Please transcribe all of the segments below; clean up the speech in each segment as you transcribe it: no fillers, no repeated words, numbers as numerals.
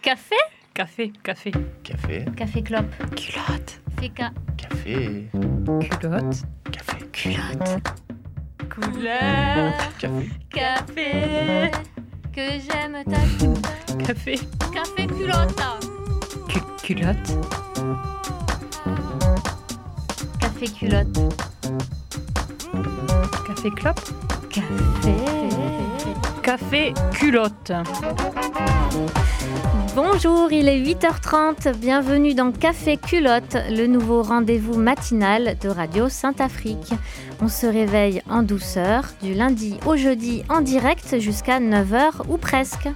Café? Café. Café. Café clope. Culotte. Féca. Café. Culotte. Café. Culotte. Couleur. Café. Café. Que j'aime ta couleur. Café. Café culotte. Culotte. Café culotte. Café clope. Café. Café culotte. Bonjour, il est 8h30. Bienvenue dans Café Culotte, le nouveau rendez-vous matinal de Radio Saint-Afrique. On se réveille en douceur, du lundi au jeudi en direct jusqu'à 9h ou presque.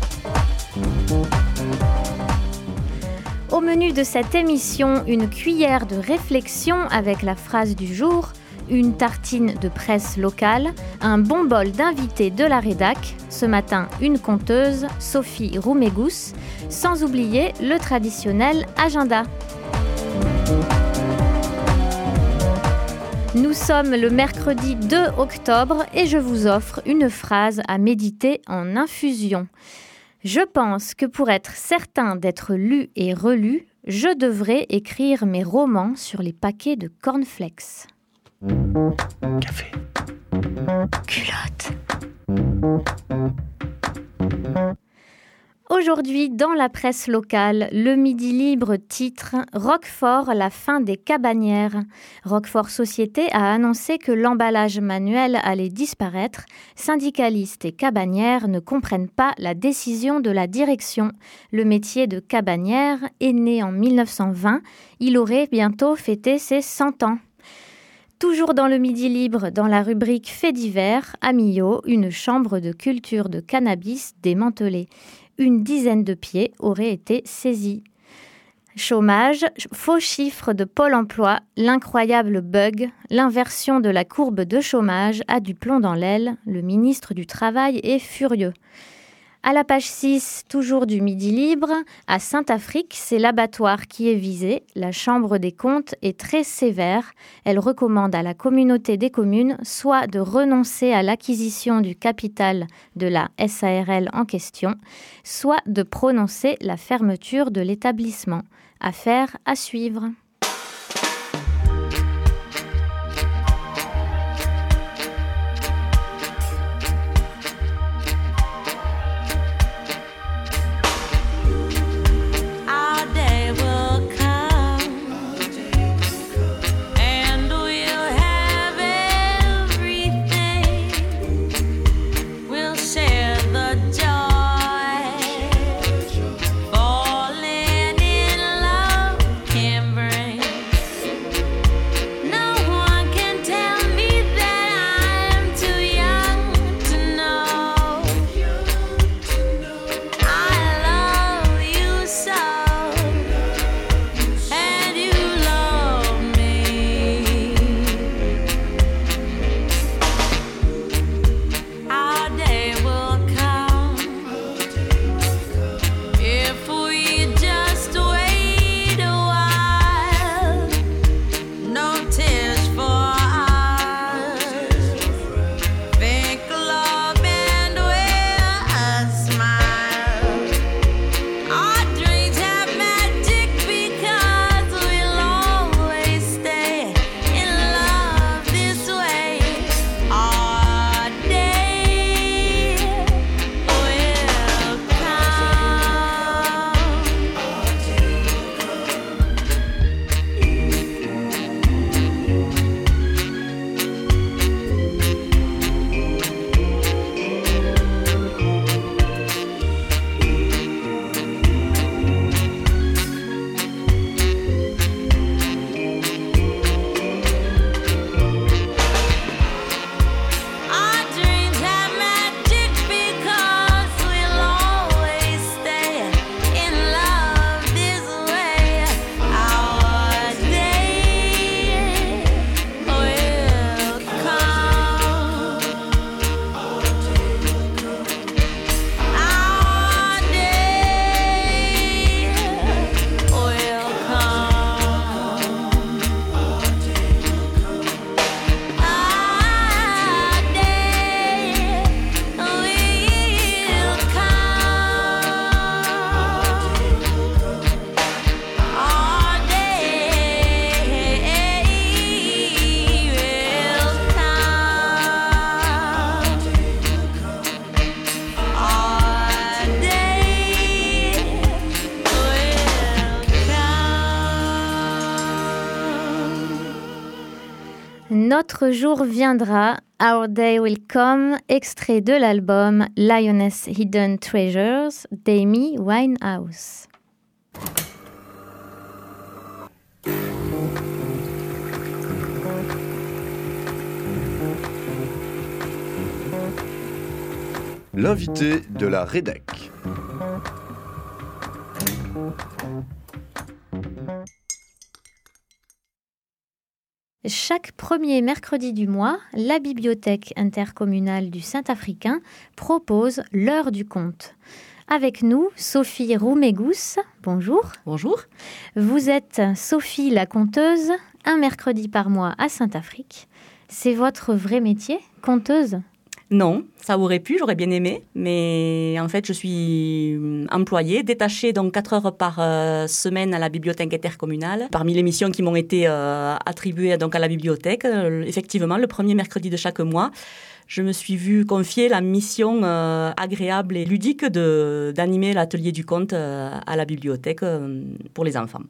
Au menu de cette émission, une cuillère de réflexion avec la phrase du jour, une tartine de presse locale, un bon bol d'invités de la rédac, ce matin une conteuse, Sophie Roumégous, sans oublier le traditionnel agenda. Nous sommes le mercredi 2 octobre et je vous offre une phrase à méditer en infusion. Je pense que pour être certain d'être lu et relu, je devrais écrire mes romans sur les paquets de cornflakes. Café. Culotte. Aujourd'hui, dans la presse locale, le Midi Libre titre « Roquefort, la fin des cabanières ». Roquefort Société a annoncé que l'emballage manuel allait disparaître. Syndicalistes et cabanières ne comprennent pas la décision de la direction. Le métier de cabanière est né en 1920. Il aurait bientôt fêté ses 100 ans. Toujours dans le Midi Libre, dans la rubrique Faits divers, à Millau, une chambre de culture de cannabis démantelée. Une dizaine de pieds auraient été saisis. Chômage, faux chiffres de Pôle emploi, l'incroyable bug, l'inversion de la courbe de chômage a du plomb dans l'aile. Le ministre du Travail est furieux. À la page 6, toujours du Midi Libre, à Saint-Afrique, c'est l'abattoir qui est visé. La Chambre des comptes est très sévère. Elle recommande à la communauté des communes soit de renoncer à l'acquisition du capital de la SARL en question, soit de prononcer la fermeture de l'établissement. Affaire à suivre. Falling in love can bring Notre jour viendra, Our Day Will Come, extrait de l'album Lioness Hidden Treasures d'Amy Winehouse. L'invité de la rédac. Chaque premier mercredi du mois, la Bibliothèque intercommunale du Saint-Africain propose l'heure du conte. Avec nous, Sophie Roumégous. Bonjour. Bonjour. Vous êtes Sophie la conteuse, un mercredi par mois à Saint-Afrique. C'est votre vrai métier, conteuse ? Non, ça aurait pu, j'aurais bien aimé, mais en fait je suis employée, détachée donc 4 heures par semaine à la bibliothèque intercommunale. Parmi les missions qui m'ont été attribuées donc à la bibliothèque, effectivement le premier mercredi de chaque mois, je me suis vue confier la mission agréable et ludique d'animer l'atelier du conte à la bibliothèque pour les enfants.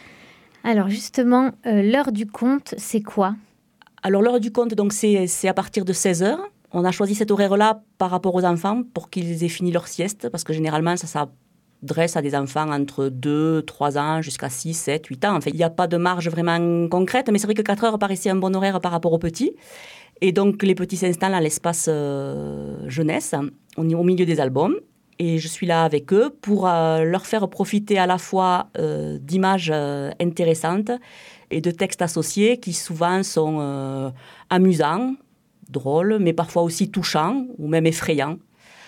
Alors justement, l'heure du conte, c'est quoi ? Alors l'heure du conte, donc, c'est à partir de 16 heures. On a choisi cet horaire-là par rapport aux enfants pour qu'ils aient fini leur sieste, parce que généralement, ça s'adresse à des enfants entre 2, 3 ans jusqu'à 6, 7, 8 ans. En fait, il n'y a pas de marge vraiment concrète, mais c'est vrai que 4 heures paraissait un bon horaire par rapport aux petits. Et donc, les petits s'installent à l'espace jeunesse, au milieu des albums. Et je suis là avec eux pour leur faire profiter à la fois d'images intéressantes et de textes associés qui souvent sont amusants, drôles, mais parfois aussi touchants ou même effrayants.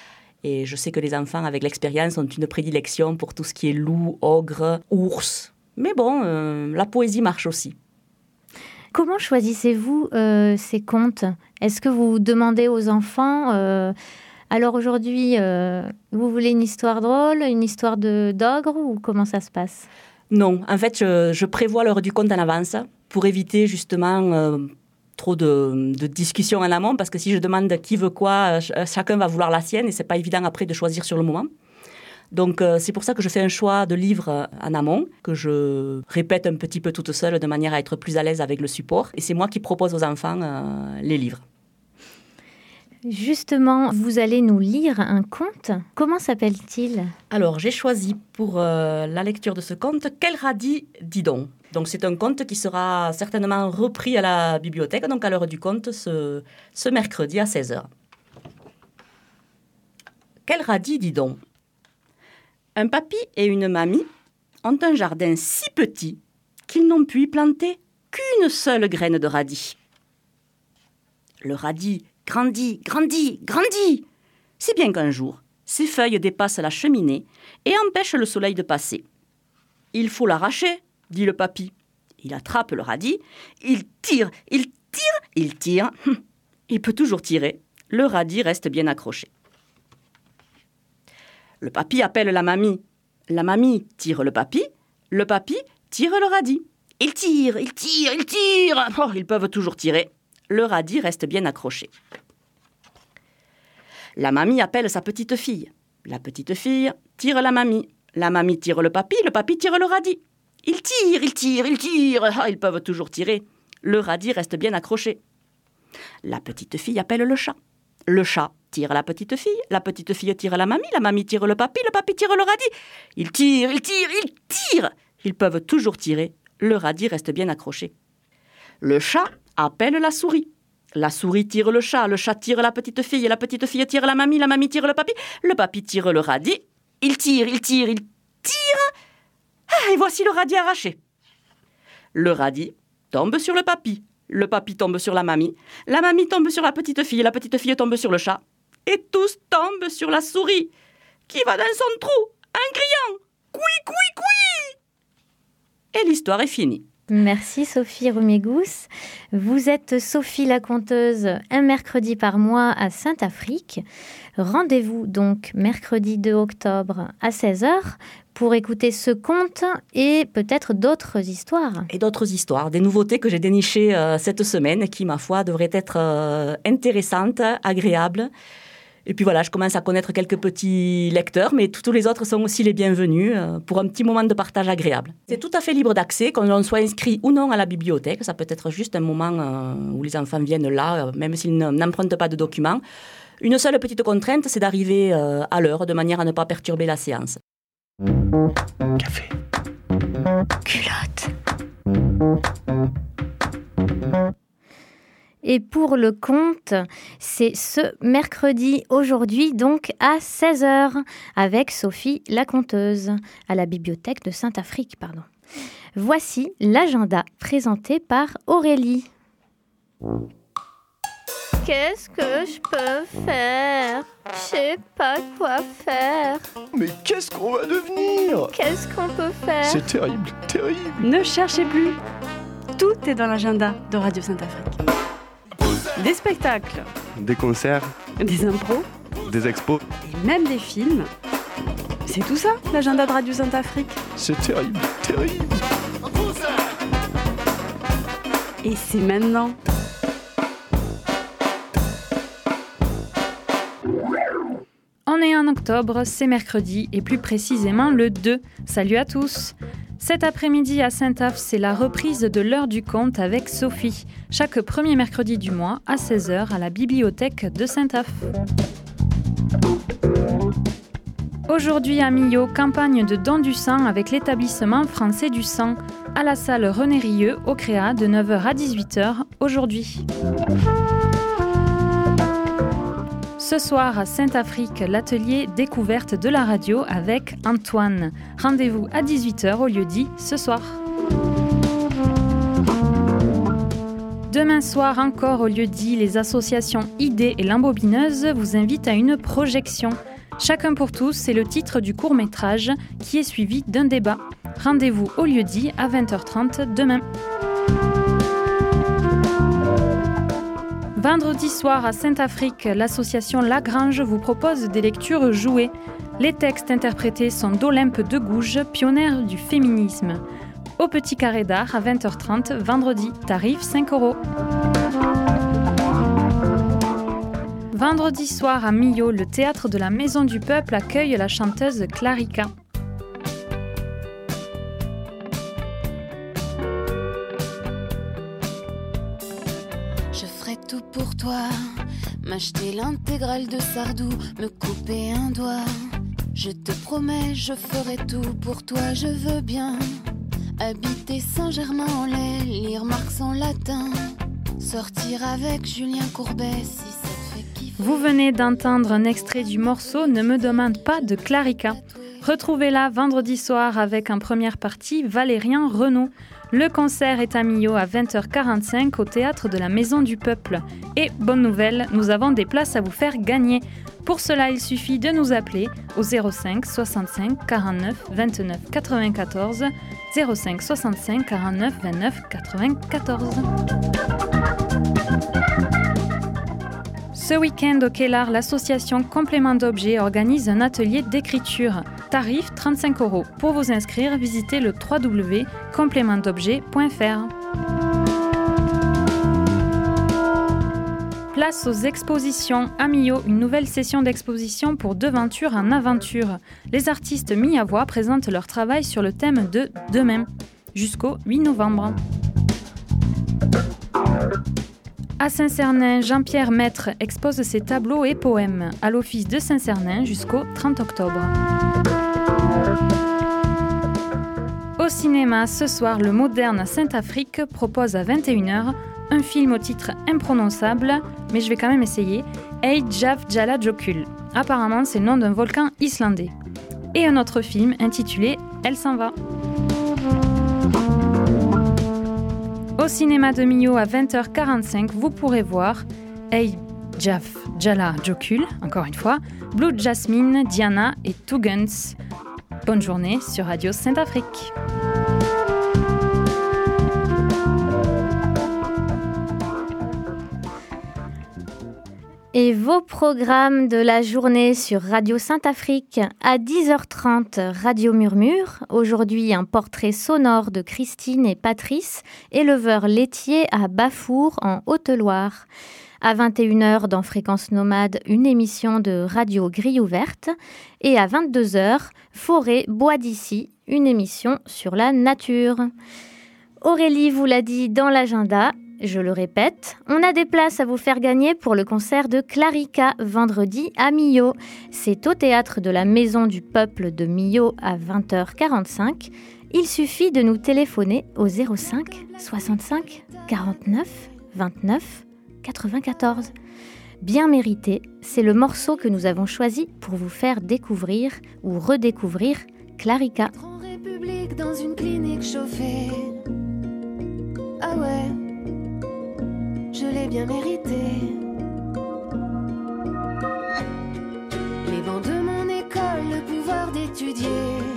Et je sais que les enfants, avec l'expérience, ont une prédilection pour tout ce qui est loup, ogre, ours. Mais bon, la poésie marche aussi. Comment choisissez-vous ces contes ? Est-ce que vous demandez aux enfants alors aujourd'hui, vous voulez une histoire drôle, une histoire d'ogre ou comment ça se passe ? Non, en fait, je prévois l'heure du conte en avance pour éviter justement trop de discussions en amont, parce que si je demande qui veut quoi, chacun va vouloir la sienne et c'est pas évident après de choisir sur le moment. Donc c'est pour ça que je fais un choix de livres en amont, que je répète un petit peu toute seule de manière à être plus à l'aise avec le support. Et c'est moi qui propose aux enfants les livres. Justement, vous allez nous lire un conte. Comment s'appelle-t-il ? Alors, j'ai choisi pour la lecture de ce conte « Quel radis, dis donc ?» Donc, c'est un conte qui sera certainement repris à la bibliothèque, donc à l'heure du conte, ce mercredi à 16h. « Quel radis, dis donc ?» Un papy et une mamie ont un jardin si petit qu'ils n'ont pu y planter qu'une seule graine de radis. Le radis grandit, grandit, grandit, si bien qu'un jour, ses feuilles dépassent la cheminée et empêchent le soleil de passer. « Il faut l'arracher », dit le papy. Il attrape le radis, il tire, il tire, il tire. Il peut toujours tirer, le radis reste bien accroché. Le papy appelle la mamie. La mamie tire le papy tire le radis. Il tire, il tire, il tire. Oh, ils peuvent toujours tirer. Le radis reste bien accroché. La mamie appelle sa petite fille. La petite fille tire la mamie. La mamie tire le papy tire le radis. Il tire, il tire, il tire. Oh, ils peuvent toujours tirer. Le radis reste bien accroché. La petite fille appelle le chat. Le chat tire la petite fille tire la mamie tire le papy tire le radis. Il tire, il tire, il tire. Ils peuvent toujours tirer. Le radis reste bien accroché. Le chat appelle la souris. La souris tire le chat tire la petite fille tire la mamie tire le papy tire le radis. Il tire, il tire, il tire. Ah, et voici le radis arraché. Le radis tombe sur le papy tombe sur la mamie tombe sur la petite fille tombe sur le chat. Et tous tombent sur la souris, qui va dans son trou, en criant « Coui, coui, coui !» Et l'histoire est finie. Merci Sophie Roumégous. Vous êtes Sophie la conteuse, un mercredi par mois à Saint-Afrique. Rendez-vous donc mercredi 2 octobre à 16h pour écouter ce conte et peut-être d'autres histoires. Et d'autres histoires, des nouveautés que j'ai dénichées cette semaine qui, ma foi, devraient être intéressantes, agréables Et puis voilà, je commence à connaître quelques petits lecteurs, mais tous les autres sont aussi les bienvenus pour un petit moment de partage agréable. C'est tout à fait libre d'accès, qu'on soit inscrit ou non à la bibliothèque. Ça peut être juste un moment où les enfants viennent là, même s'ils n'empruntent pas de documents. Une seule petite contrainte, c'est d'arriver à l'heure, de manière à ne pas perturber la séance. Café. Culotte. Et pour le conte, c'est ce mercredi, aujourd'hui, donc à 16h, avec Sophie la conteuse, à la bibliothèque de Saint-Afrique, pardon. Voici l'agenda présenté par Aurélie. Qu'est-ce que je peux faire? Je sais pas quoi faire. Mais qu'est-ce qu'on va devenir? Qu'est-ce qu'on peut faire? C'est terrible, terrible. Ne cherchez plus. Tout est dans l'agenda de Radio Saint-Afrique. Des spectacles, Des concerts, des impros des expos, et même des films. C'est tout ça, l'agenda de Radio Saint-Afrique. c'est terrible, terrible. Et c'est maintenant. On est en octobre, c'est mercredi, et plus précisément le 2. Salut à tous! Cet après-midi à Saint-Af, c'est la reprise de l'heure du conte avec Sophie, chaque premier mercredi du mois à 16h à la bibliothèque de Saint-Af. Aujourd'hui à Millau, campagne de don du sang avec l'établissement français du sang, à la salle René Rieu, au Créa, de 9h à 18h aujourd'hui. Ce soir à Saint-Afrique, l'atelier découverte de la radio avec Antoine. Rendez-vous à 18h au lieu-dit ce soir. Demain soir encore au lieu-dit, les associations Idées et l'Embobineuse vous invitent à une projection. Chacun pour tous, c'est le titre du court-métrage qui est suivi d'un débat. Rendez-vous au lieu-dit à 20h30 demain. Vendredi soir à Saint-Afrique, l'association Lagrange vous propose des lectures jouées. Les textes interprétés sont d'Olympe de Gouges, pionnière du féminisme. Au Petit Carré d'Art à 20h30 vendredi, tarif 5 €. Vendredi soir à Millau, le théâtre de la Maison du Peuple accueille la chanteuse Clarica. Je ferai tout pour toi, m'acheter l'intégrale de Sardou, me couper un doigt. Je te promets, je ferai tout pour toi, je veux bien habiter Saint-Germain-en-Laye, lire Marx en latin, sortir avec Julien Courbet si ça te fait kiffer. Vous venez d'entendre un extrait du morceau Ne me demande pas de Clarica. Retrouvez-la vendredi soir avec en première partie Valérien Renaud. Le concert est à Millau à 20h45 au théâtre de la Maison du Peuple. Et bonne nouvelle, nous avons des places à vous faire gagner. Pour cela, il suffit de nous appeler au 05 65 49 29 94 05 65 49 29 94. Ce week-end au Kellar, l'association Complément d'Objets organise un atelier d'écriture. Tarif 35 €. Pour vous inscrire, visitez le www.complémentdobjets.fr. Place aux expositions. À Millau, une nouvelle session d'exposition pour Deventure en aventure. Les artistes mis à voix présentent leur travail sur le thème de Demain, jusqu'au 8 novembre. À Saint-Cernin, Jean-Pierre Maître expose ses tableaux et poèmes à l'Office de Saint-Cernin jusqu'au 30 octobre. Au cinéma, ce soir, le Moderne à Saint-Afrique propose à 21h un film au titre imprononçable, mais je vais quand même essayer, Ey Jav Jala Jokul. Apparemment, c'est le nom d'un volcan islandais. Et un autre film intitulé Elle s'en va. Au cinéma de Millau à 20h45, vous pourrez voir Ey Jav Jala Jokul, encore une fois, Blue Jasmine, Diana et Two Guns. Bonne journée sur Radio Saint-Afrique. Et vos programmes de la journée sur Radio Saint-Afrique à 10h30, Radio Murmure. Aujourd'hui, un portrait sonore de Christine et Patrice, éleveurs laitiers à Bafour en Haute-Loire. À 21h dans Fréquence Nomade, une émission de radio Grille Ouverte. Et à 22h, Forêt Bois d'ici, une émission sur la nature. Aurélie vous l'a dit dans l'agenda, je le répète, on a des places à vous faire gagner pour le concert de Clarica vendredi à Millau. C'est au théâtre de la Maison du Peuple de Millau à 20h45. Il suffit de nous téléphoner au 05 65 49 29 94. Bien mérité, c'est le morceau que nous avons choisi pour vous faire découvrir ou redécouvrir Clarica. En République dans une clinique chauffée. Ah ouais, je l'ai bien mérité. Les bancs de mon école, le pouvoir d'étudier.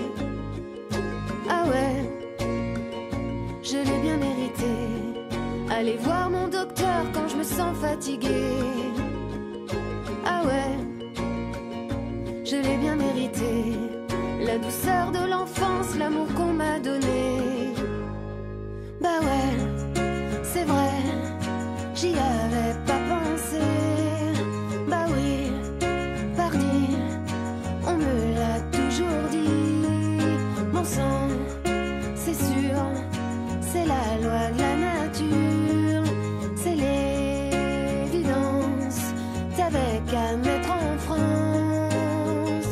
Ah ouais, je l'ai bien mérité. Aller voir mon docteur quand je me sens fatiguée. Ah ouais, je l'ai bien mérité. La douceur de l'enfance, l'amour qu'on m'a donné. Bah ouais, c'est vrai, j'y avais pas pensé. Bah oui, pardi, on me l'a toujours dit. Mon sang, c'est sûr, c'est la loi de la nature. C'est l'évidence, t'avais qu'à mettre en France.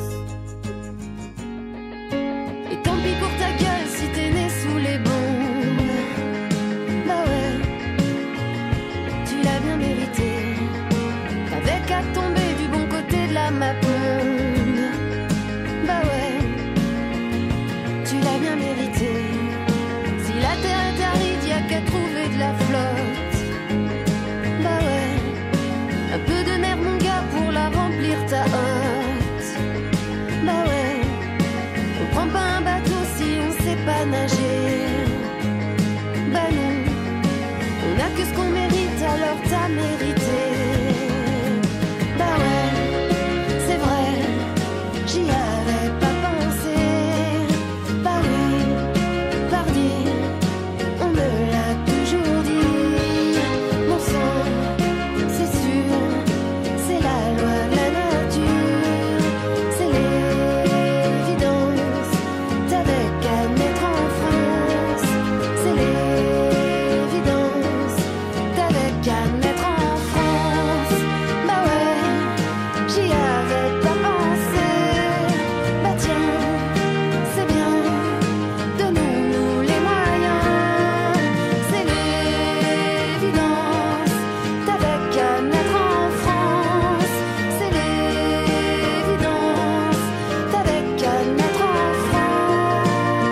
Et tant pis pour ta gueule si t'es né sous les bombes. Bah ouais, tu l'as bien mérité. T'avais qu'à tomber du bon côté de la map monde. Bah ouais, tu l'as bien mérité. Si la terre est aride, y'a qu'à trouver de la flotte. Bah ouais, un peu de mer mon gars pour la remplir ta hotte. Bah ouais, on prend pas un bateau si on sait pas nager. Bah non, on a que ce qu'on mérite, alors t'as mérité. Bah ouais, c'est vrai, j'y avais pas pensé. Bah oui, pardi, on me l'a toujours dit. Mon sang, c'est sûr, c'est la loi de la nature. C'est l'évidence, t'avais qu'à mettre en France. C'est l'évidence, t'avais qu'à mettre en France. Bah ouais, j'y avais pas pensé. Bah tiens, c'est bien, donnons-nous les moyens. C'est l'évidence, t'avais qu'à mettre en France. C'est l'évidence, t'avais qu'à mettre en France.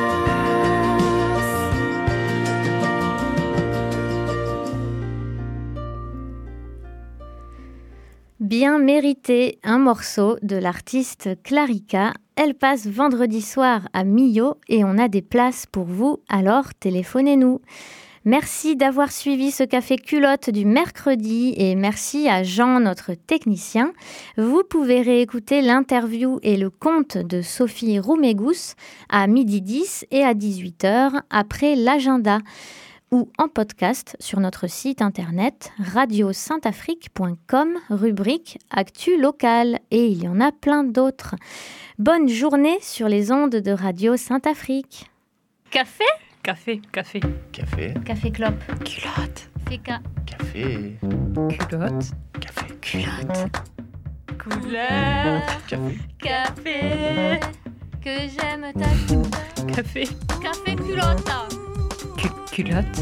Bien mérité, un morceau de l'artiste Clarica. Elle passe vendredi soir à Millau et on a des places pour vous, alors téléphonez-nous. Merci d'avoir suivi ce café culotte du mercredi et merci à Jean, notre technicien. Vous pouvez réécouter l'interview et le conte de Sophie Roumégous à 12h10 et à 18h après l'agenda ou en podcast sur notre site internet radiosaintafrique.com, rubrique Actu locale. Et il y en a plein d'autres. Bonne journée sur les ondes de Radio Saint-Afrique. Café ? Café, café. Café. Café clope. Culotte. Féca. Café. Culotte. Café. Culotte. Couleur. Café. Café. Que j'aime ta couleur. Café. Café culotte. Culotte.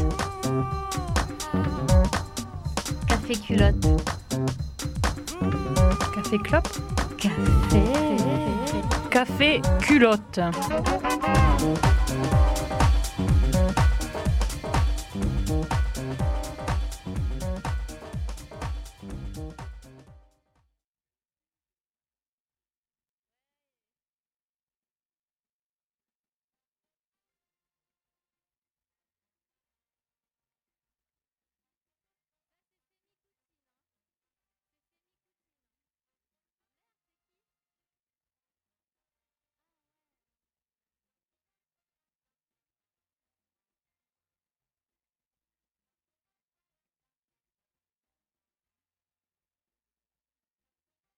Café culotte. Café clope. Café. Café culotte.